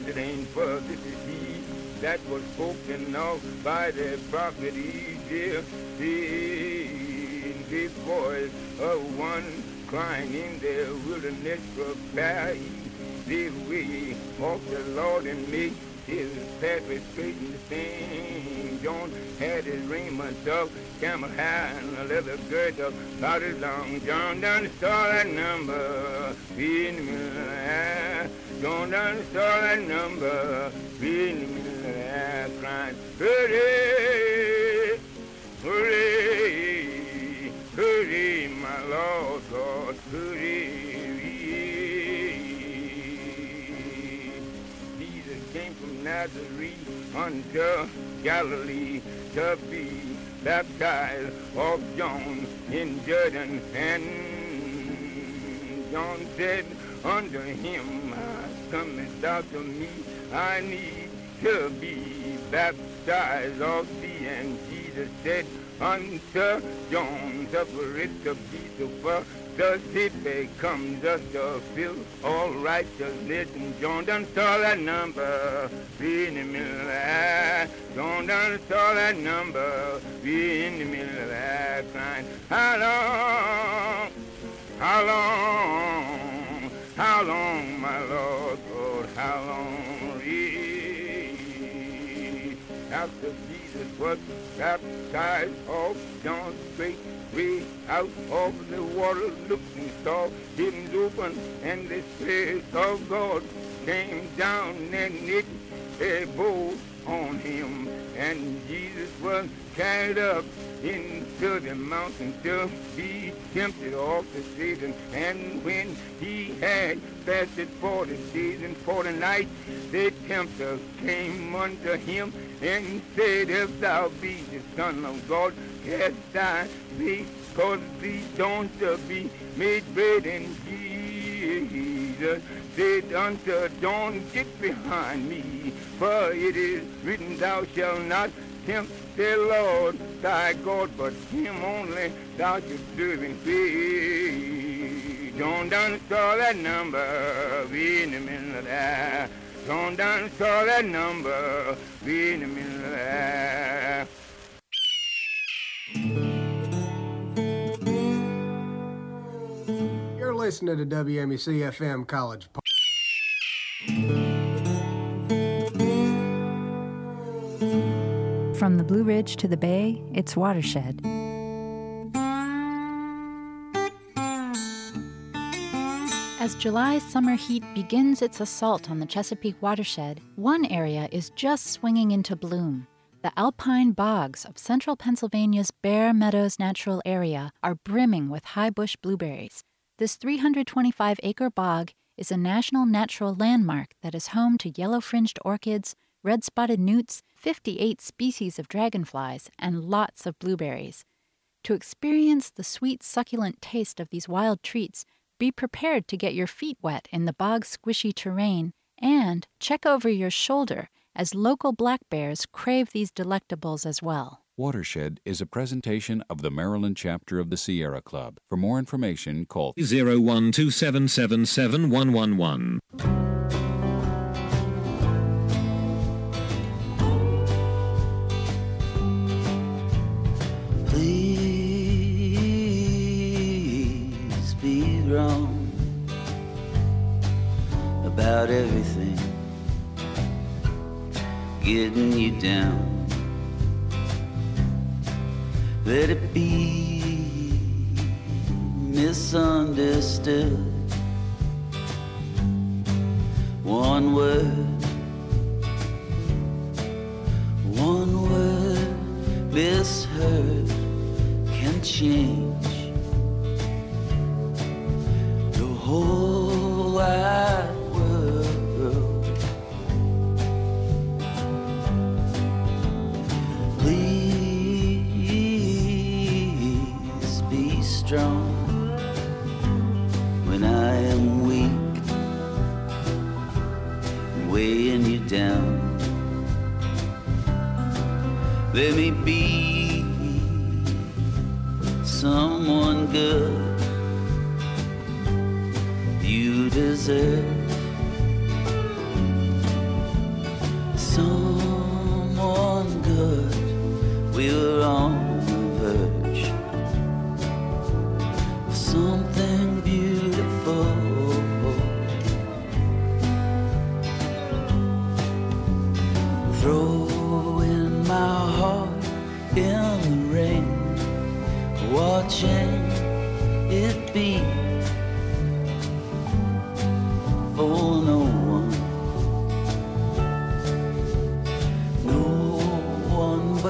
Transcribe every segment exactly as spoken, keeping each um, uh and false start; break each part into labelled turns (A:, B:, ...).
A: it ain't for this is he that was spoken of by the prophet Ezekiel. The voice of one crying in the wilderness, prepare ye the way of the Lord and make his pathway straight and the same. John had his raiment of camel hair and a leather girdle about his long. John done saw that number in the middle of the air. John done saw that number in the middle of the air, crying, hurry, hurry, hurry, my Lord God, hurry. Jesus came from Nazareth unto Galilee to be baptized of John in Jordan. And John said unto him, comest thou to me? I need to be baptized of thee. And Jesus said unto John, suffer it to be so far, does it become just to fill all righteousness. And John done saw that number be in the middle of that. John done saw that number be in the middle of that, crying, how long, how long, how long, my Lord God, how long? After Jesus was baptized of John's great way out of the water, looked and saw heavens open, and the Spirit of God came down, and it abode on him. And Jesus was carried up into the mountain to be tempted of the Satan. And when he had fasted forty days and forty nights, the tempter came unto him and said, if thou be the Son of God, cast thy thee, cause these stones to be made bread. And Jesus said unto John, get behind me, for it is written, thou shalt not tempt the Lord thy God, but him only thou shalt serve and fear. John done saw that number be in the middle of that. John done saw that number be in the middle of that.
B: You're listening to W M E C F M College Park.
C: From the Blue Ridge to the Bay, it's Watershed. As July's summer heat begins its assault on the Chesapeake watershed, one area is just swinging into bloom. The alpine bogs of central Pennsylvania's Bear Meadows Natural Area are brimming with high bush blueberries. This three hundred twenty-five acre bog is a national natural landmark that is home to yellow-fringed orchids, red-spotted newts, fifty-eight species of dragonflies, and lots of blueberries. To experience the sweet, succulent taste of these wild treats, be prepared to get your feet wet in the bog's squishy terrain, and check over your shoulder as local black bears crave these delectables as well.
D: Watershed is a presentation of the Maryland chapter of the Sierra Club. For more information, call
E: zero one two seven seven seven one one one.
F: Please be wrong about everything getting you down. Let it be misunderstood. One word, one word misheard can change the whole wide world. Please be strong when I am weak, weighing you down. Let me be someone good you deserve.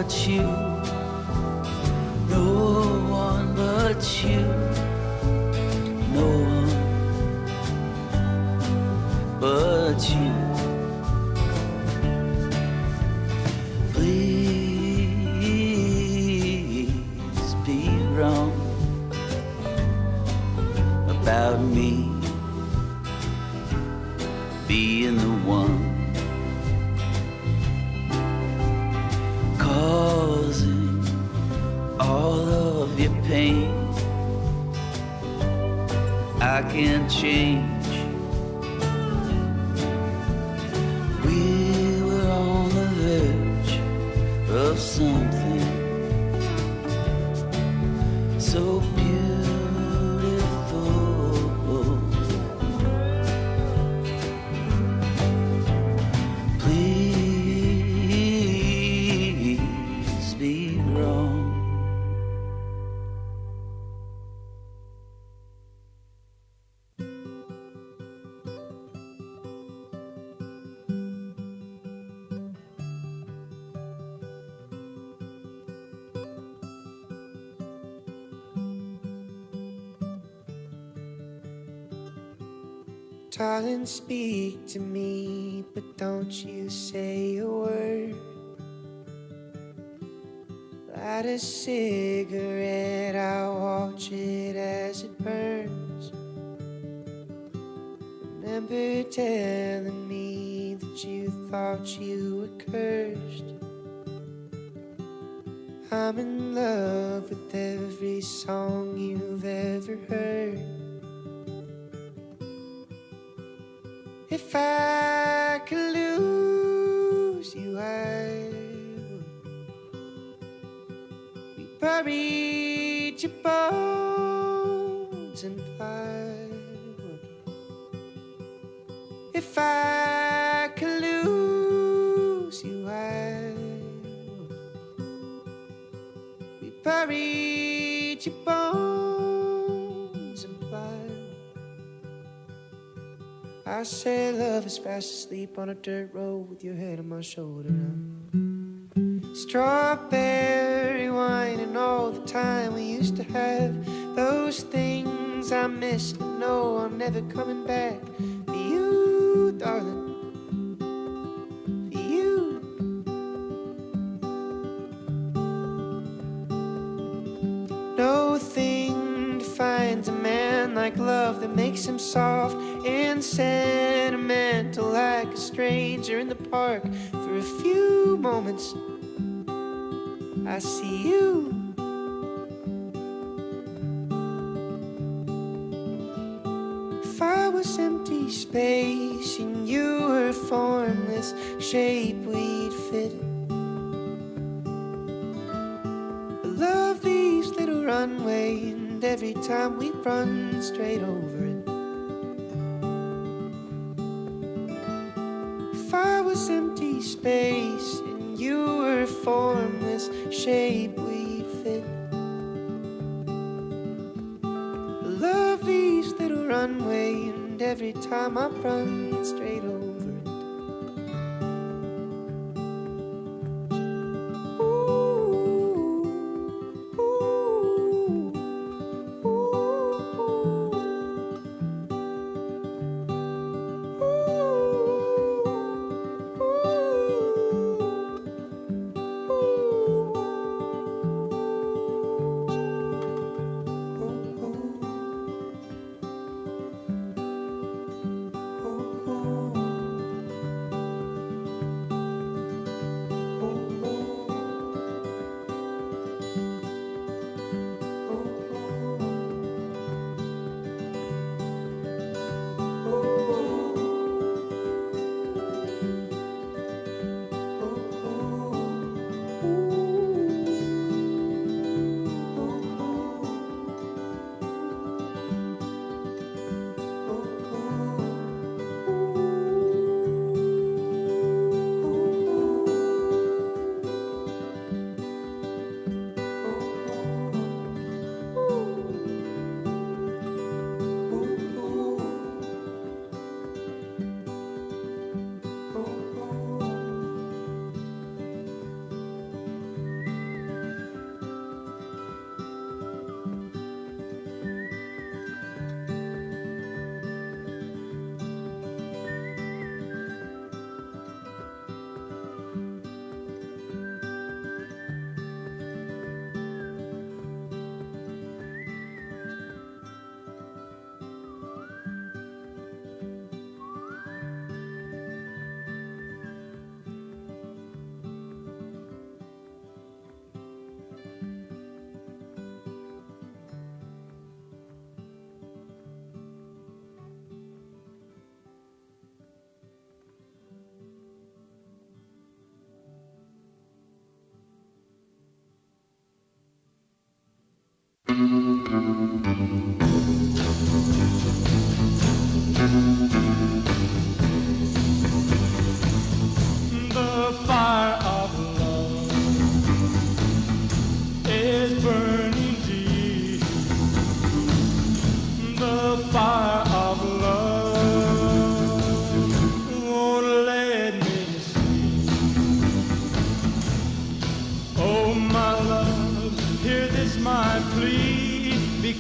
F: but you, no one but you, no one but you. Please be wrong about me being the one causing all of your pain. I can't change. We were on the verge of something so beautiful. Please be wrong.
G: Darling, speak to me, but don't you say a word. Light a cigarette, I'll watch it as it burns. Remember telling me that you thought you were cursed. I'm in love with every song you've ever heard. If I could lose you, I would. We buried your bones in plywood. If I could lose you, I would. We buried your bones in plywood. I say love is fast asleep on a dirt road with your head on my shoulder now. Strawberry wine and all the time we used to have. Those things I miss but know I'm never coming back. For you, darling, for you. No thing defines a man like love that makes him soft and sentimental, like a stranger in the park. For a few moments I see you. If I was empty space and you were formless shape, we'd fit it. I love these little runway, and every time we run straight over it. If I was empty space and you were formless shape, we'd fit. I love these little runway, and every time I run straight over it.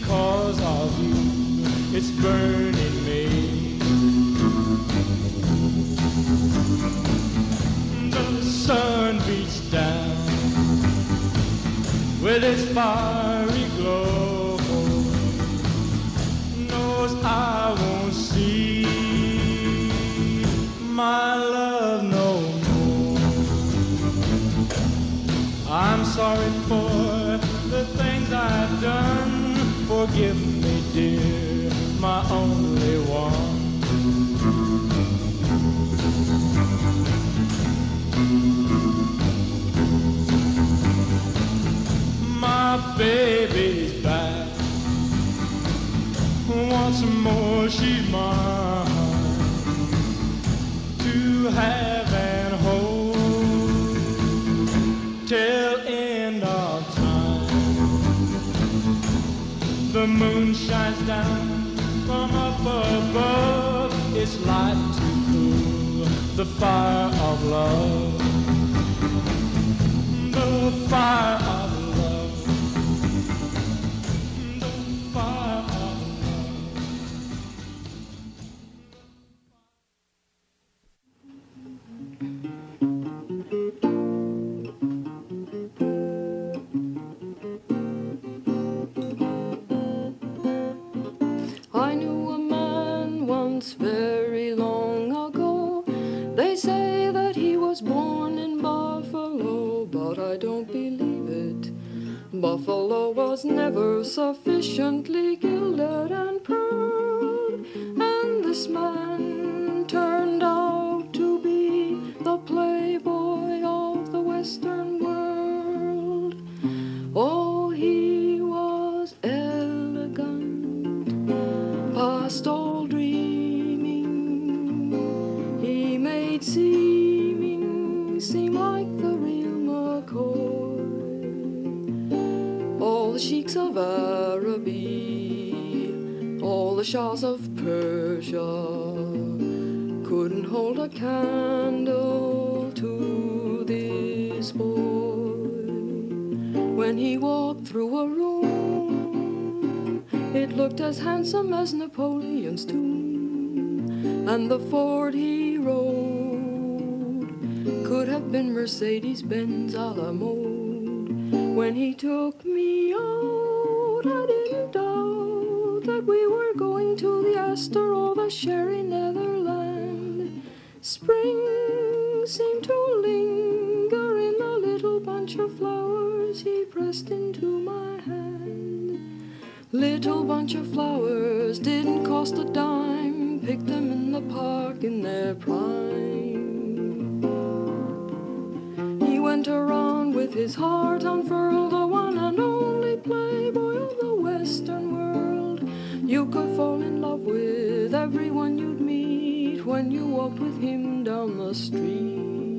H: because of you, it's burning me. The sun beats down with its fiery glow, knows I won't see my love no more. I'm sorry for the things I've done. Forgive me, dear, my only one. My baby's back. Once more she's mine to have and hold till end of time. The moon shines down from up above, its light to cool the fire of love, the fire of love.
I: I knew a man once very long ago. They say that he was born in Buffalo, but I don't believe it. Buffalo was never sufficiently gilded and proud, and this man turned out to be the playboy of the Western world. Oh, he was elegant, past all dreaming. He made seeming seem like the real McCoy. All the sheiks of Araby, all the shahs of Persia couldn't hold a candle to this boy. When he walked through a room, it looked as handsome as Napoleon's tomb, and the Ford he rode could have been Mercedes-Benz a la mode. When he took me out, I didn't doubt that we were going to the Astor or the Sherry Netherland. Spring seemed to linger in the little bunch of flowers he pressed into my hand. Little bunch of flowers didn't cost a dime, picked them in the park in their prime. He went around with his heart unfurled, the one and only playboy of the Western world. You could fall in love with everyone you'd meet when you walked with him down the street.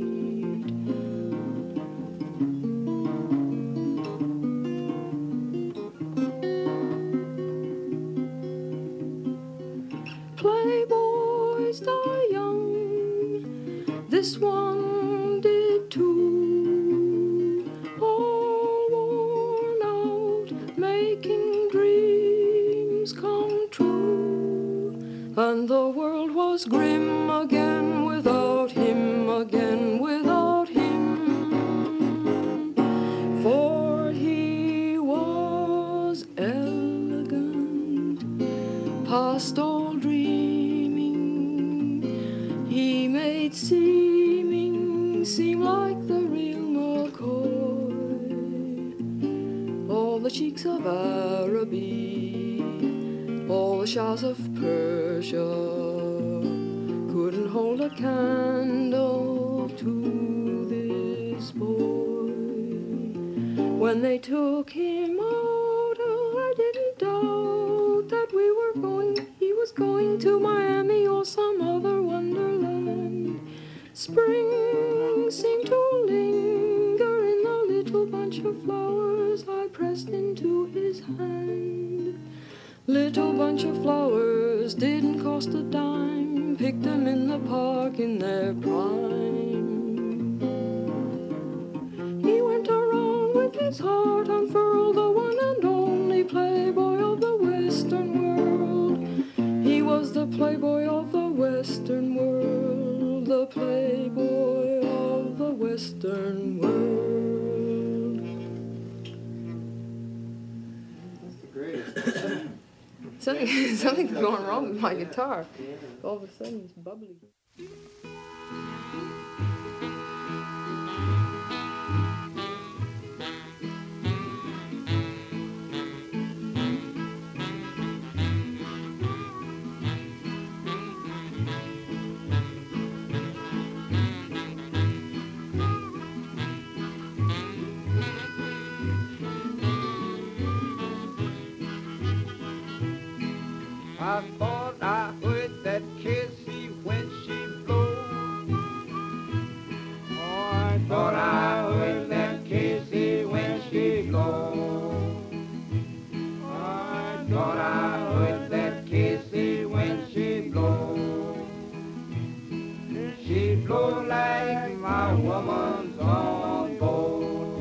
I: Playboys die young, this one did too, all worn out, making dreams come true. And the world was grim again without him, again without him, for he was elegant, past all dreaming. He made seeming seem like the real McCoy. All the sheiks of Araby, all the shahs of Persia couldn't hold a candle to this boy. When they took him out, I didn't doubt that we were going, he was going to Miami or some other wonderland. Spring seemed to linger in the little bunch of flowers I pressed into his hand. Little bunch of flowers didn't cost a dime, picked them in the park in their prime. He went around with his heart unfurled, the one and only playboy of the world. the playboy of the Western world, the playboy of the Western world. That's the greatest. Something, something's going wrong with my guitar. All of a sudden it's bubbly.
A: I thought I heard that Cassie when she blew. Oh, I thought I heard that Cassie when she blew. Oh, I thought I heard that Cassie when she blew. She blew like my woman's on board.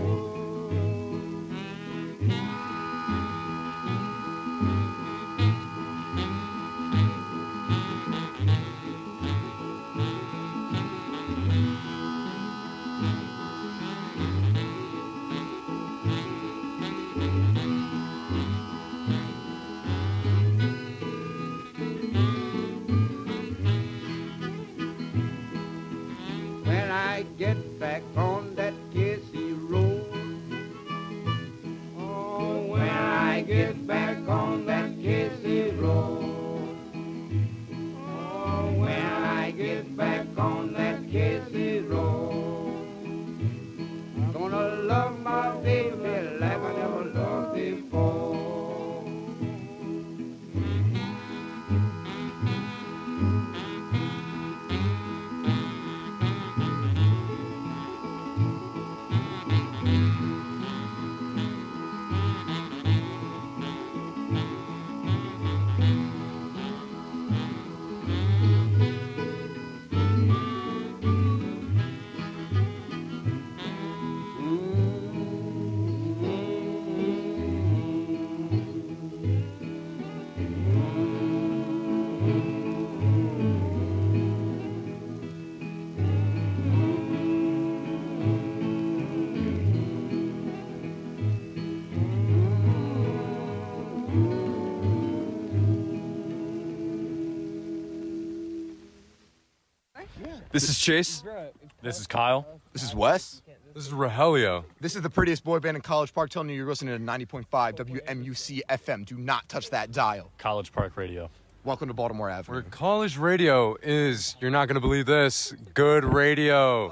A: When I get back on that Casey road, oh, when I get back on that Casey road, oh, when I get back on that Casey road, I'm gonna love my baby like I never loved before.
J: This is Chase.
K: This is Kyle.
J: This is Wes.
K: This is Rogelio.
J: This is the prettiest boy band in College Park telling you you're listening to ninety point five W M U C F M. Do not touch that dial.
K: College Park Radio.
J: Welcome to Baltimore Avenue.
K: Where college radio is, you're not going to believe this, good radio.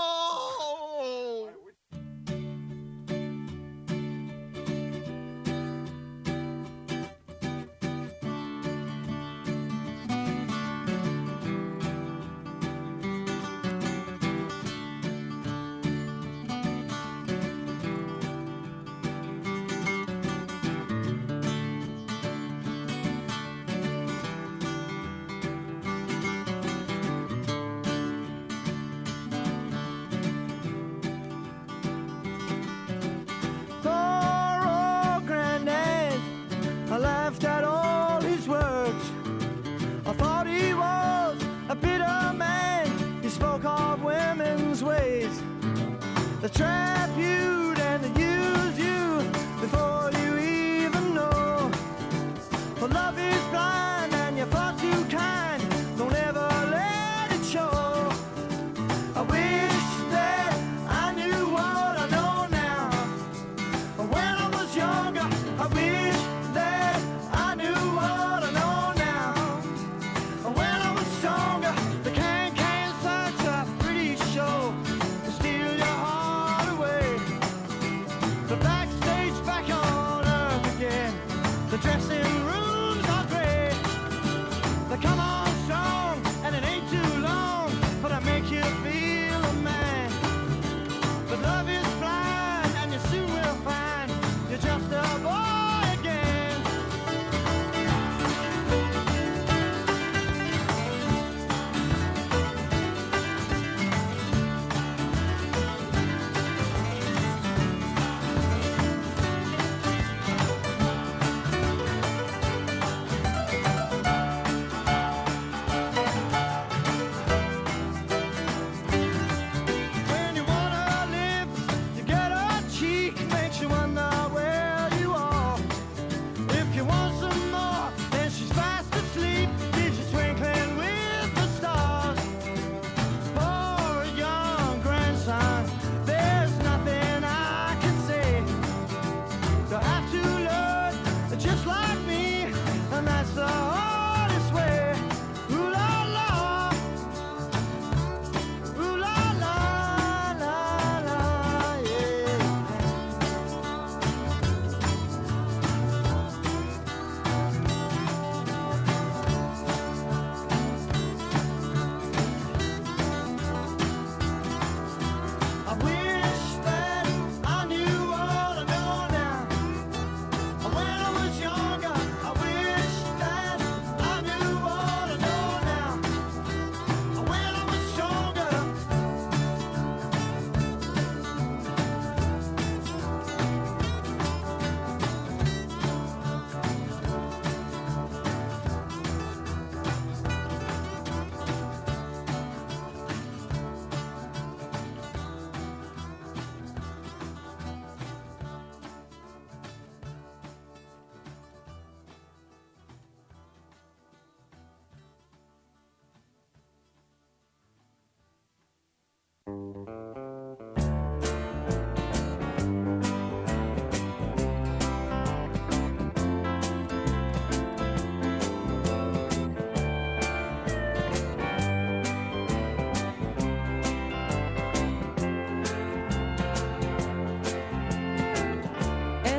L: The trap you and the use you before you even know. For love is blind and you're far too kind. Don't ever let it show. I wish that I knew what I know now. When I was younger, I wish that I knew what I know now. When I was stronger, the can-can's such a pretty show. Steal your heart away.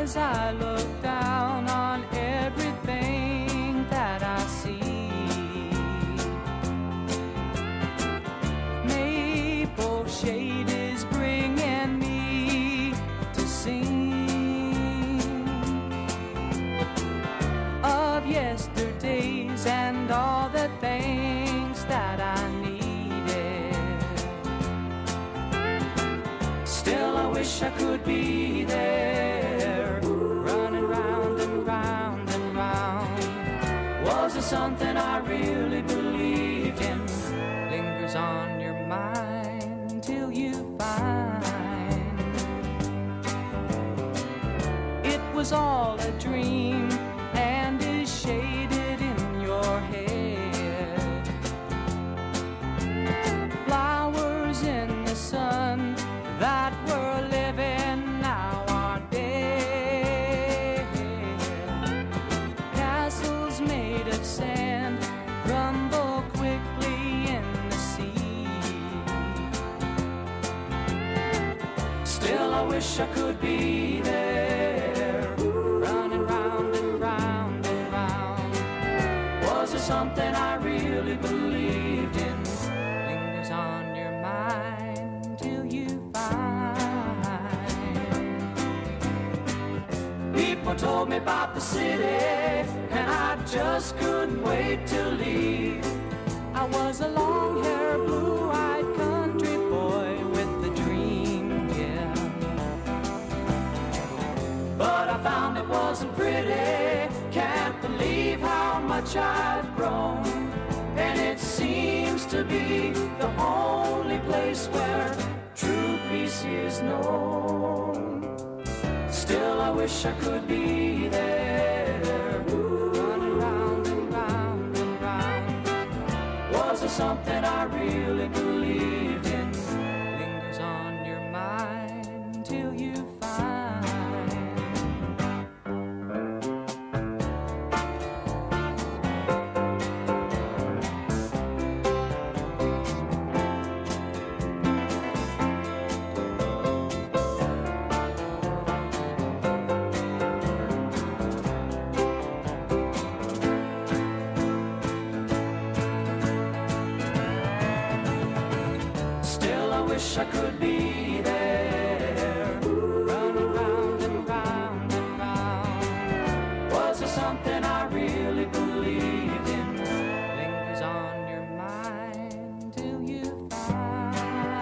M: as I look down on everything that I see. Maple shade is bringing me to sing of yesterdays and all the things that I needed. Still I wish I could be there, running round and round and round. Was it something I really believed in? Lingers on your mind till you find it was all a dream and is shaded in your head. Flowers in the sun that we're living now are dead. Castles made of sand crumble quickly in the sea. Still I wish I could be there, running round and round and round. Was it something I really believed in? Lingers on your mind till you find. People told me about the city, and I just couldn't wait to leave. I was a long-haired, blue-eyed country boy with a dream, yeah. But I found it wasn't pretty. Can't believe how much I've grown. And it seems to be the only place where true peace is known. Still I wish I could be there, running round and round and round. Was there something I really believed in? Lingers on your mind till you find. Still I wish I could be there, running round and round and round. Was there something I really believed in? Lingers on your mind till you find.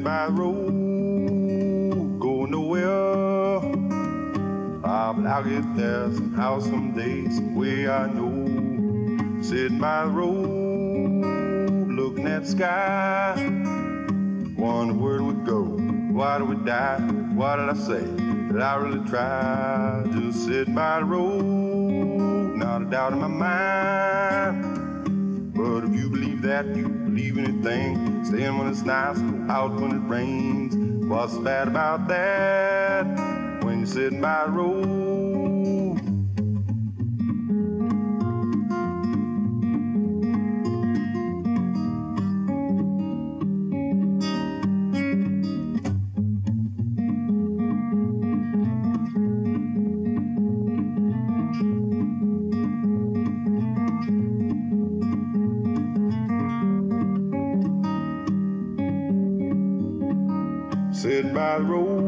N: by the road, going nowhere. Ah, but I'll get there somehow, someday, some way I know. Sitting by the road, looking at the sky. Wonder where do we go? Why do we die? What did I say? Did I really try? Just sitting by the road, not a doubt in my mind. But if you believe that, you believe anything. Stay in when it's nice, go out when it rains. What's bad about that? When you're sitting by the road. Sitting by the road,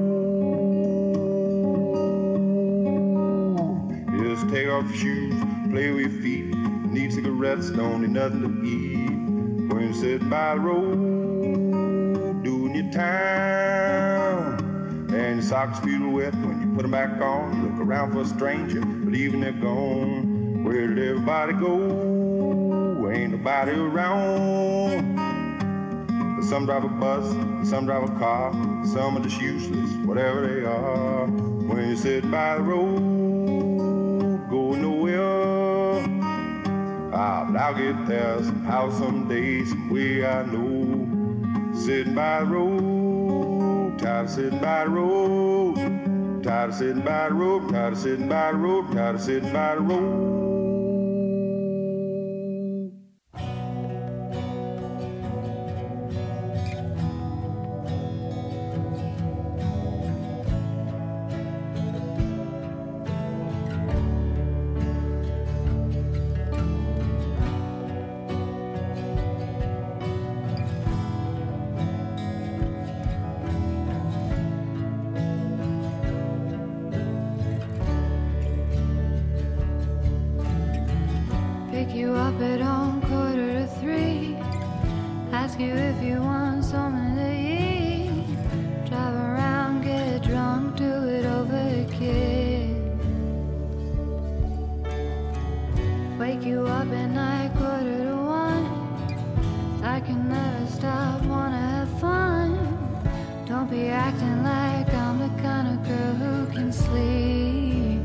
N: just take off your shoes, play with your feet. Need cigarettes, don't need nothing to eat. When you sit by the road, doing your time, and your socks feel wet when you put them back on. You look around for a stranger, believing they're gone. Where did everybody go? Ain't nobody around. Some drive a bus, some drive a car, some are just useless, whatever they are. When you sit by the road, going nowhere. Ah, but I'll get there somehow, someday, some way I know. Sitting by the road, tired of sitting by the road. Tired of sitting by the road, tired of sitting by the road, tired of sitting by the road.
O: Pick you up at home, quarter to three. Ask you if you want something to eat. Drive around, get drunk, do it over again. Wake you up at night, quarter to one. I can never stop, wanna have fun. Don't be acting like I'm the kind of girl who can sleep.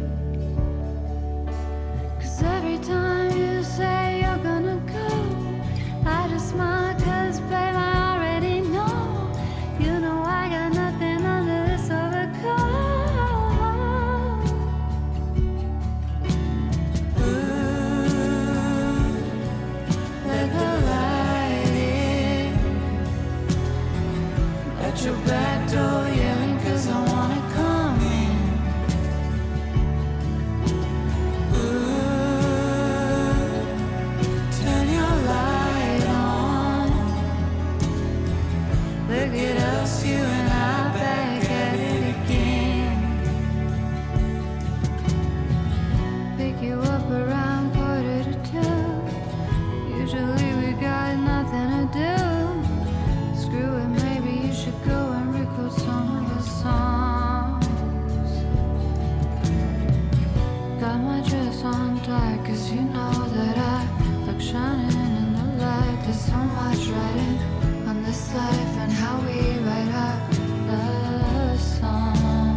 O: 'Cause every time you say you're gonna go, I just smile 'cause babe I already know. You know I got nothing under this overcoat. Ooh, let the light in. Let your back door yelling 'cause I wanna come in. Look at us, you and I back at it again. Pick you up around quarter to two. Usually we got nothing to do. Screw it, maybe you should go and record some of the songs. Got my dress on tight 'cause you know that I look shining in the light. There's so much writing on this life and how we write our love song.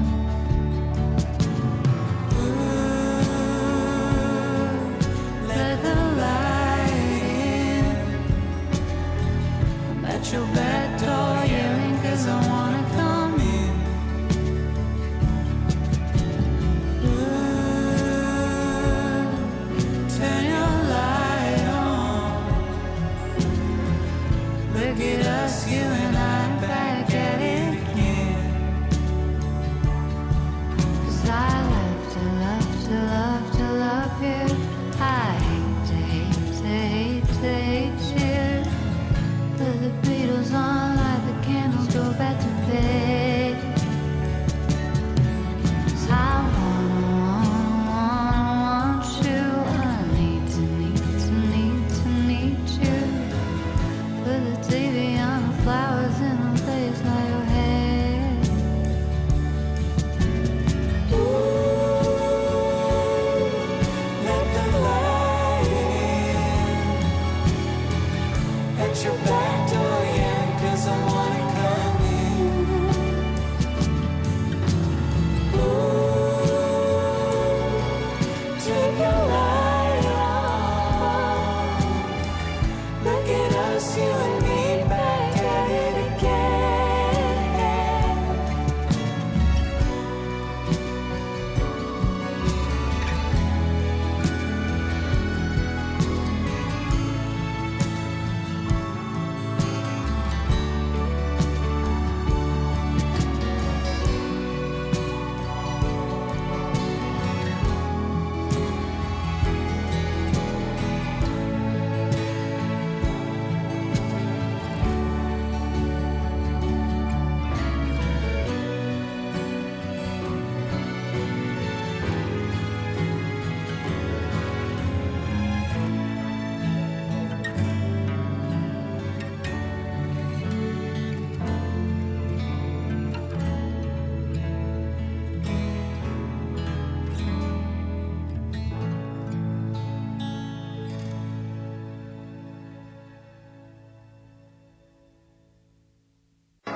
O: Ooh, let the light in. Let your back door yelling 'cause I wanna come in. Ooh, turn your light on. Look at us, you and I back at it again.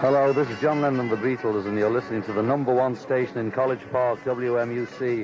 P: Hello, this is John Lennon of the Beatles, and you're listening to the number one station in College Park, W M U C.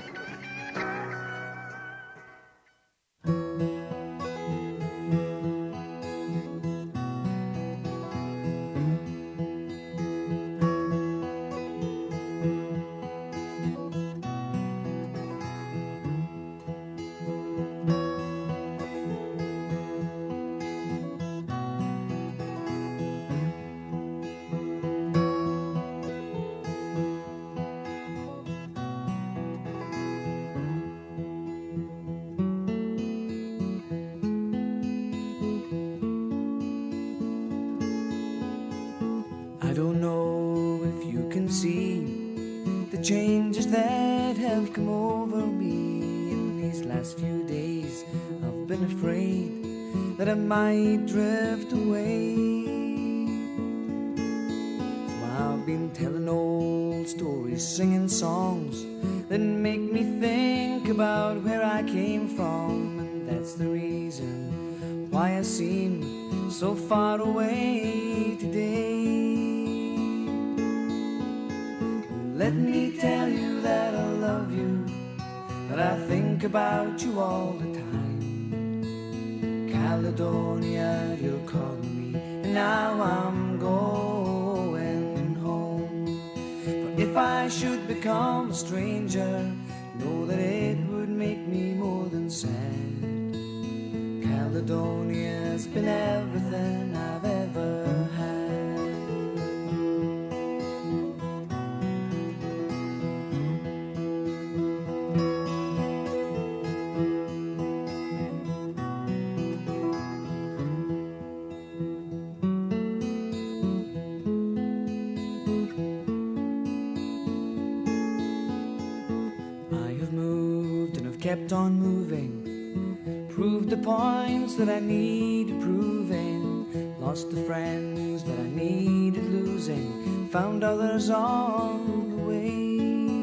F: I don't know if you can see the changes that have come over me in these last few days. I've been afraid that I might drift away. So I've been telling old stories, singing songs that make me think about where I came from. And that's the reason why I seem so far away today. Let me tell you that I love you, that I think about you all the time. Caledonia, you're calling me, and now I'm going home. For if I should become a stranger, know that it would make me more than sad. Caledonia's been everything I've ever had. Kept on moving, proved the points that I needed proving, lost the friends that I needed losing, found others on the way.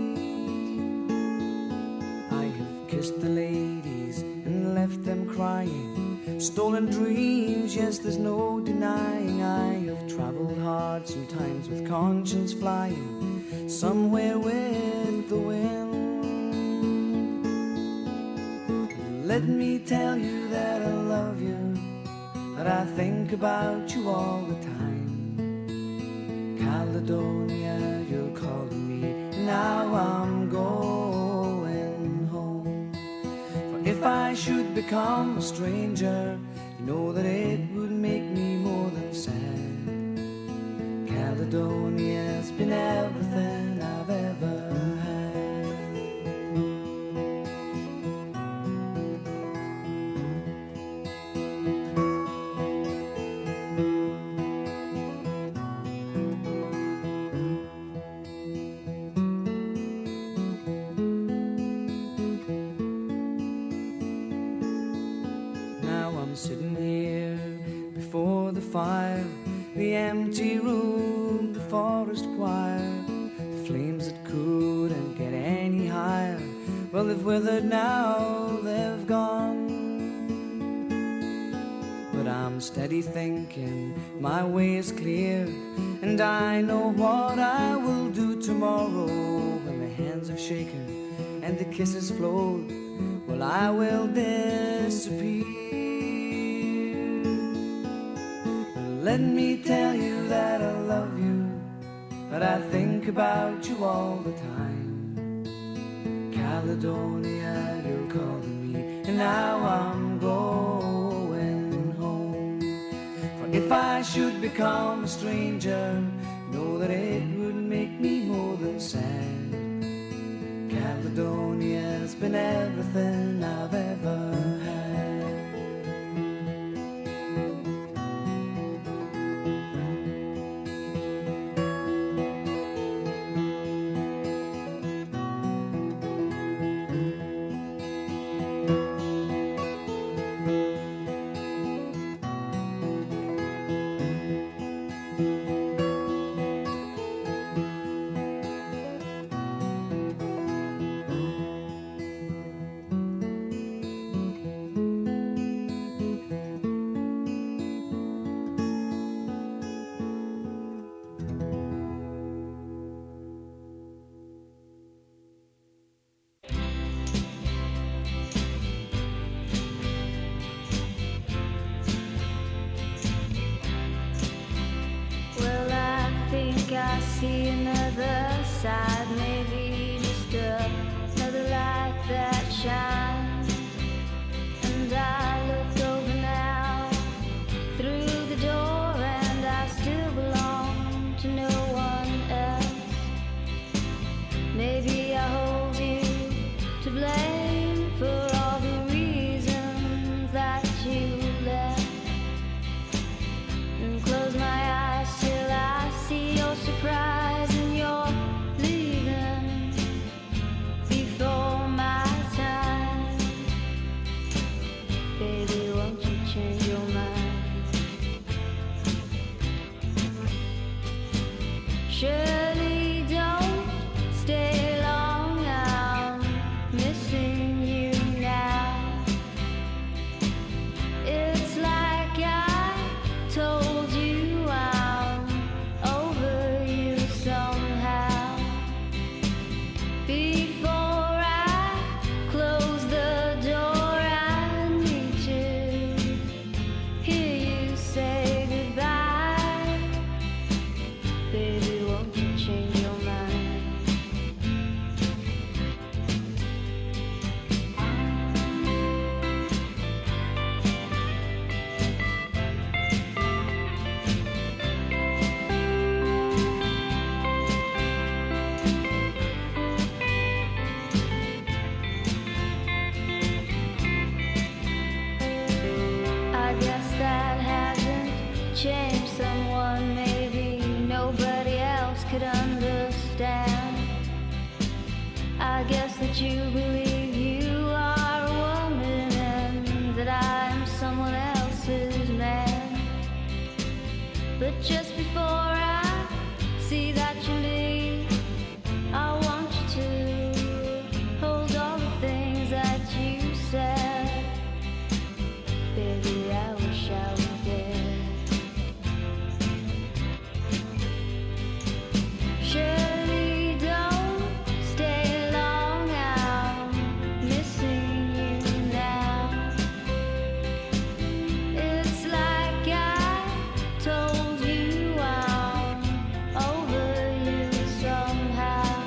F: I have kissed the ladies and left them crying, stolen dreams, yes, there's no denying. I have traveled hard, sometimes with conscience flying, somewhere with the wind. Let me tell you that I love you, that I think about you all the time. Caledonia, you're calling me, and now I'm going home. For if I should become a stranger, you know that it would make me more than sad. Caledonia's been everything I've ever had. Sitting here before the fire, the empty room, the forest choir, the flames that couldn't get any higher, well, they've withered now, they've gone. But I'm steady thinking, my way is clear, and I know what I will do tomorrow. When the hands have shaken and the kisses flowed, well, I will disappear. Let me tell you that I love you, that I think about you all the time. Caledonia, you're calling me, and now I'm going home. For if I should become a stranger, know that it would make me more than sad. Caledonia's been everything I've ever had.
O: I see another side, maybe just another light that shines. And I look over now through the door, and I still belong to no one else. Maybe I hold you to blame for all the reasons that you left. And close my eyes till I see your surprise and your leaving before my time. Baby, won't you change your mind? Surely don't stay long, I'm missing you now. It's like I told you I'm over you somehow. Before I close the door, I need to hear you say goodbye. Baby, won't you change your mind? I guess that hasn't changed someone. Maybe nobody else could understand. I guess that you believe you are a woman and that I'm someone else's man. But just before I see that you leave, I want you to hold all the things that you said. Baby, I wish I was dead. Surely don't stay long, I'm missing you now. It's like I told you I'm over you somehow.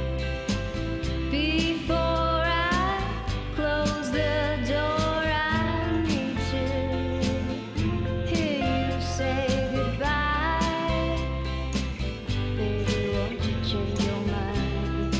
O: Before I close the door, I need to hear you say goodbye. Baby, won't you change your mind?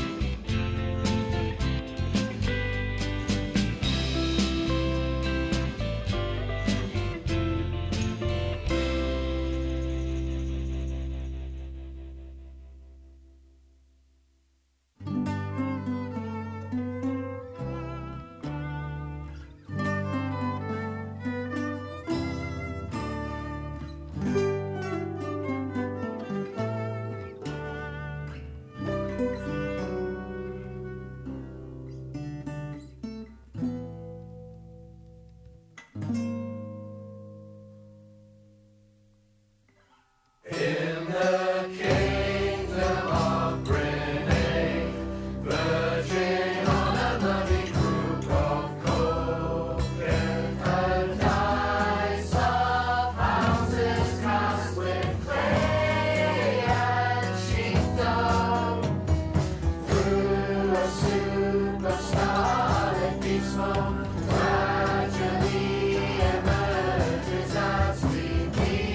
M: In the kingdom of Brene, virgin on a muddy group of coke, and a dice of houses cast with clay and sheepdog, through a soup of starlit beef smoke, gradually emerges as we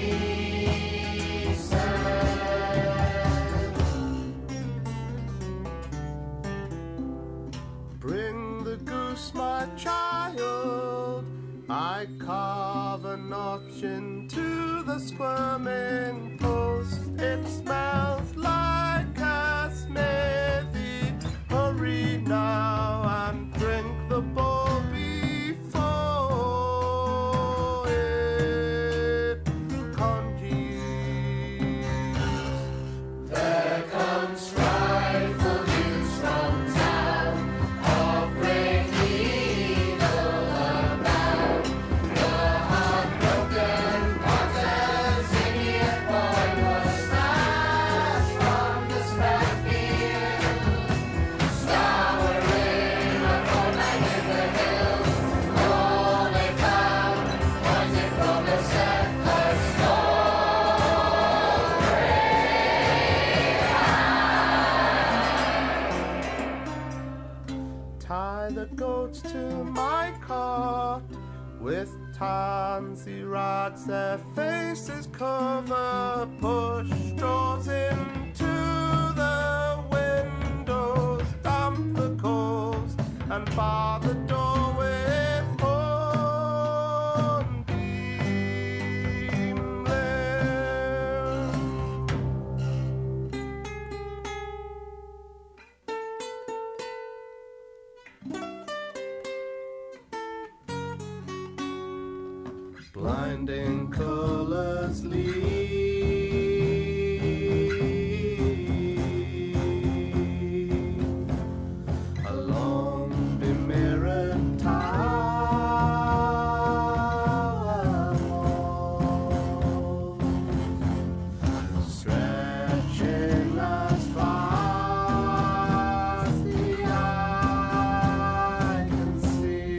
L: Bring the goose, my child. I carve a notch into the squirming post. It smells like a smithy. Hurry now and drink the bowl before it congeals.
M: There comes frightful news from town of great evil about the heartbroken Artesinian boy was snatched from the Spanish
Q: tie the goats to my cart with tansy rods, their faces cover. Push straws into the windows, damp the coals, and bar the door with hornbeam limbs. Blinding colors lead along bemirrored tower walls, stretching as far as the eye can see.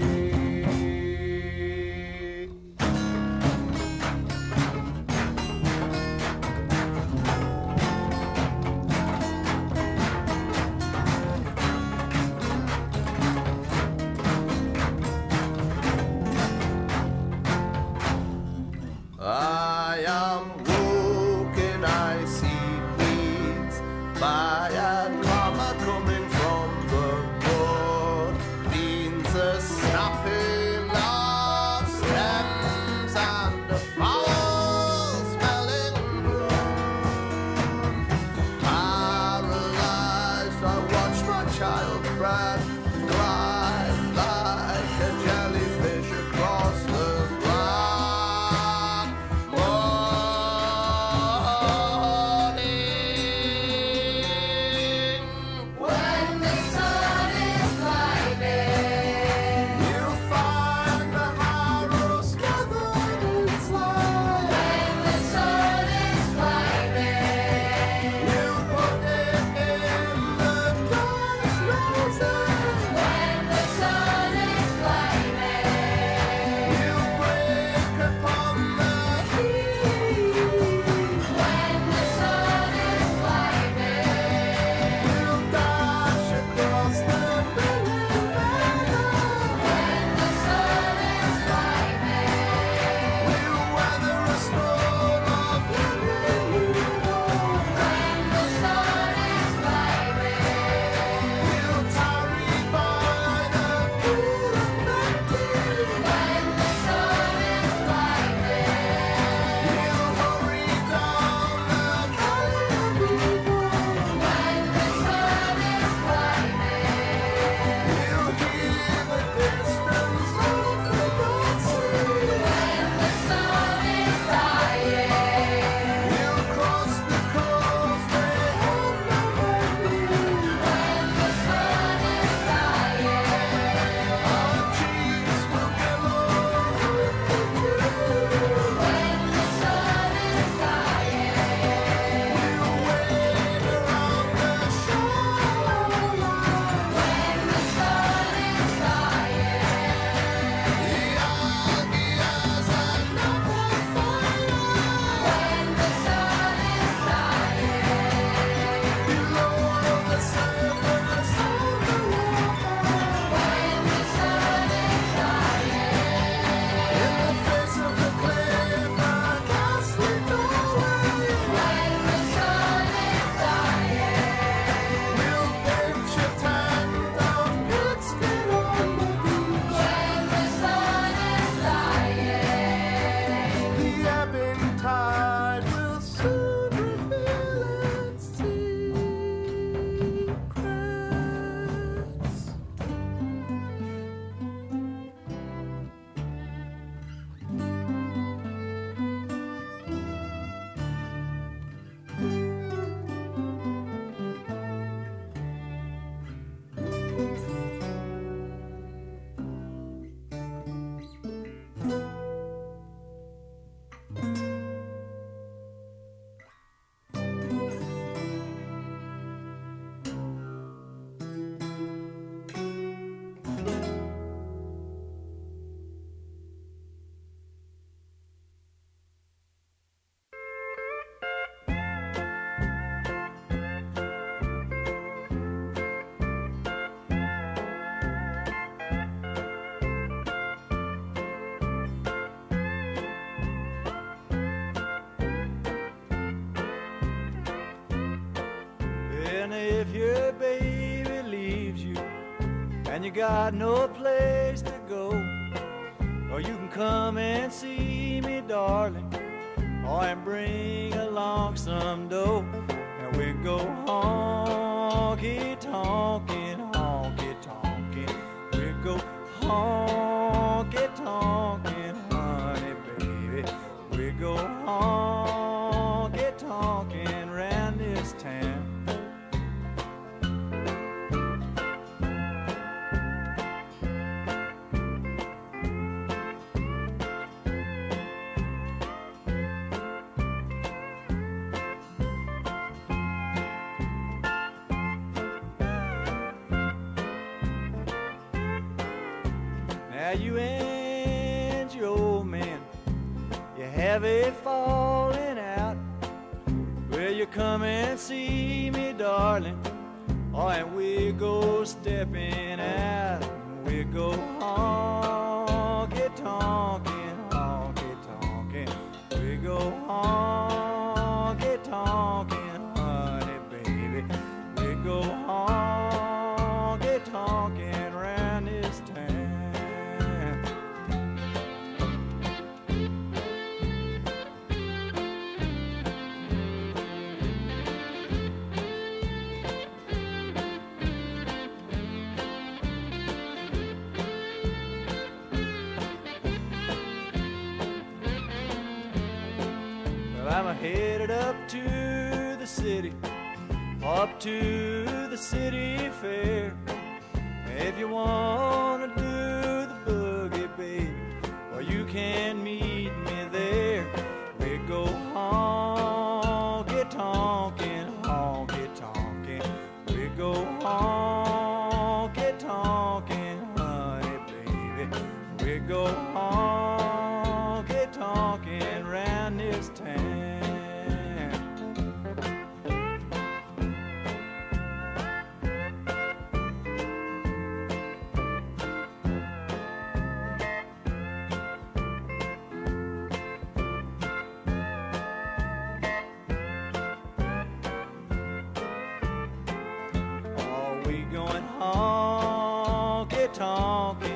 Q: I am walking, I see weeds by a comma coming from the board. Beans are snapping off stems and a foul-smelling broom. Paralyzed, I watch my child's breath glide like a jellyfish across the black morning. When the sun is climbing, you'll find the harrow smothered in slime. When the sun is climbing, you put it in the dark roses.
L: And if your baby leaves you and you got no place to go, or you can come and see me, darling, or and bring along some dough, and we go honky tonkin', honky tonkin'. We go honky tonkin', honey baby. We go honky tonkin' round this town. Now you and your old man, you have a falling out. Will you come and see me, darling? Oh, and we go stepping out. We go honky tonkin', honky tonkin'. We go honky tonkin', honey baby. We go honky tonkin' round this town. I'm headed up to the city, up to the city fair. If you wanna do the boogie, baby, well, you can meet me there. We go honky tonkin', honky tonkin'. We go honky tonkin', honey baby. We go honky tonkin' round this town. Honky tonkin',